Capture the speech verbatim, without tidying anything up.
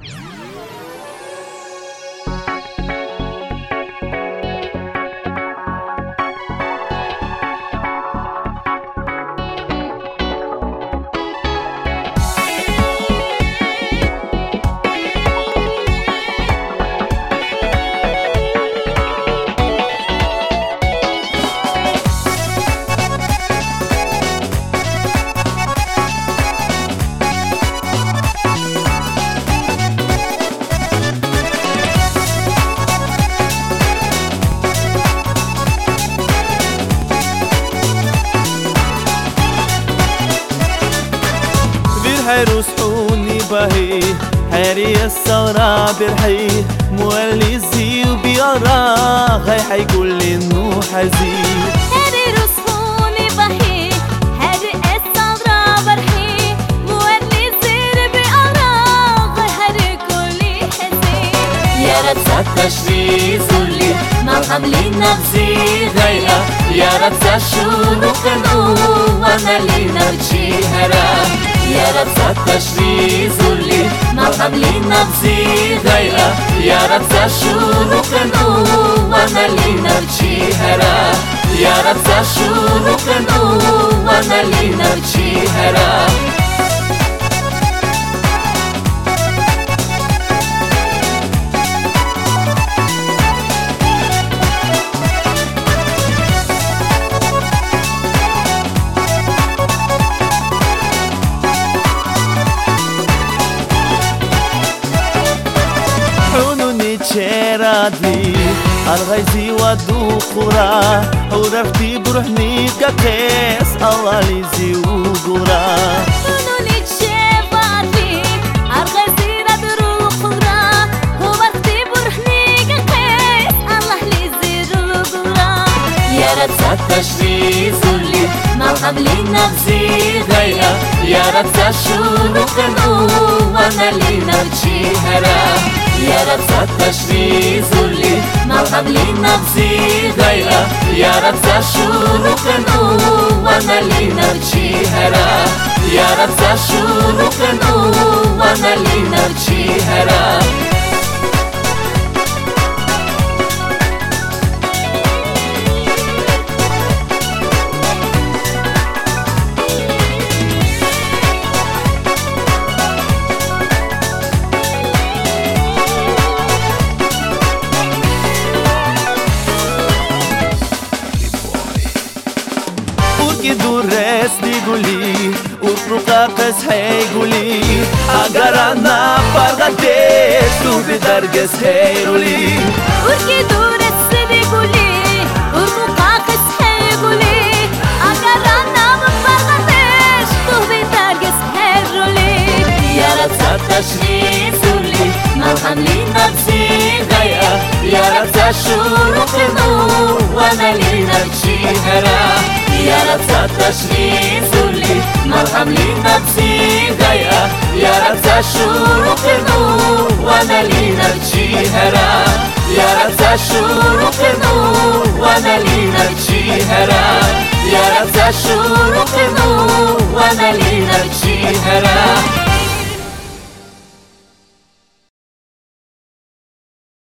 حروس حوني بهي حري الثورة برحي مولي الزي وبيارا غاي حيقول لي انه حزين. حري رسحوني بهي حري الثورة برحي مولي الزي بيارا غاي حيقول لي حزين. يا رب زاد تشري زولي ما حملي نفسي غيرا يا رب زاد شونو كنو وانا لي نرجي هرا يا رب زاد تشري زولي ما حملي نفسي غيرا يا رب زاد شونو كنو وانا لي نرجي هرا يا رب زاد شونو كنو وانا لي نرجي هرا. شيرادي الغيزي والدخورا ورفتي بروحني ككيس الله ليزي وقورا فنوني شيرادي الغيزي والدخورا ورفتي بروحني ككيس الله ليزي وقورا يا رب زاد تشري زولي ما حملي نفسي غيرا يا رب زاد شونو كنو وانا لي نرجي هرا يا رب زاد تشري زولي ما حملي نفسي غيرا يا رب زاد شونو كنو وانا لي نرجي هرا يا رب زاد شونو كنو وانا لي نرجي هرا. دورس دیگولی افروقا قص هیگولی اگر انا فرقدش تو به درگس هیرولی ورکی دورس دیگولی افروقا قص هیگولی اگر انا فرقدش تو به درگس هیرولی یا رب زاد تشري زولي ما حملي نفسي غيرا يا رب زاد شونو كنو وانا لي نرجي هرا يا رب زاد تشري زولي ما حملي نفسي غيرا يا رب زاد شونو كنو وانا لي نرجي هرا يا رب زاد شونو كنو وانا لي نرجي هرا يا رب زاد شونو كنو وانا لي نرجي هرا.